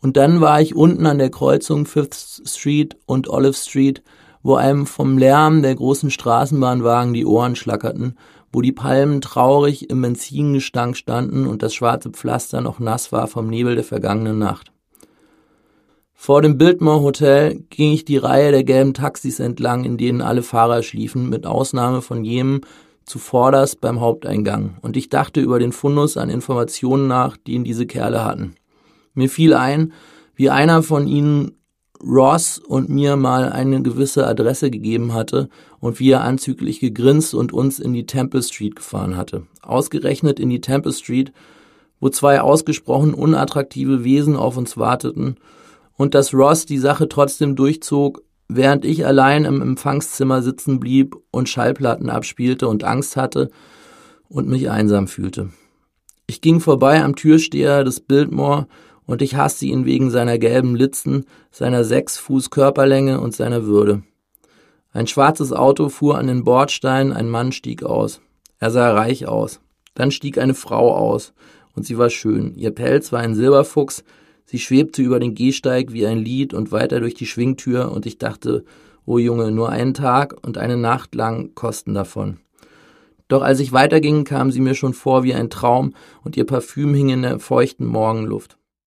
Und dann war ich unten an der Kreuzung Fifth Street und Olive Street, wo einem vom Lärm der großen Straßenbahnwagen die Ohren schlackerten, wo die Palmen traurig im Benzingestank standen und das schwarze Pflaster noch nass war vom Nebel der vergangenen Nacht. Vor dem Biltmore Hotel ging ich die Reihe der gelben Taxis entlang, in denen alle Fahrer schliefen, mit Ausnahme von jenem zuvorderst beim Haupteingang. Und ich dachte über den Fundus an Informationen nach, die ihn diese Kerle hatten. Mir fiel ein, wie einer von ihnen Ross und mir mal eine gewisse Adresse gegeben hatte und wie er anzüglich gegrinst und uns in die Temple Street gefahren hatte. Ausgerechnet in die Temple Street, wo zwei ausgesprochen unattraktive Wesen auf uns warteten und dass Ross die Sache trotzdem durchzog, während ich allein im Empfangszimmer sitzen blieb und Schallplatten abspielte und Angst hatte und mich einsam fühlte. Ich ging vorbei am Türsteher des Biltmore und ich hasste ihn wegen seiner gelben Litzen, seiner 6 Fuß Körperlänge und seiner Würde. Ein schwarzes Auto fuhr an den Bordstein, ein Mann stieg aus. Er sah reich aus. Dann stieg eine Frau aus und sie war schön. Ihr Pelz war ein Silberfuchs, sie schwebte über den Gehsteig wie ein Lied und weiter durch die Schwingtür und ich dachte, oh Junge, nur einen Tag und eine Nacht lang Kosten davon. Doch als ich weiterging, kam sie mir schon vor wie ein Traum und ihr Parfüm hing in der feuchten Morgenluft.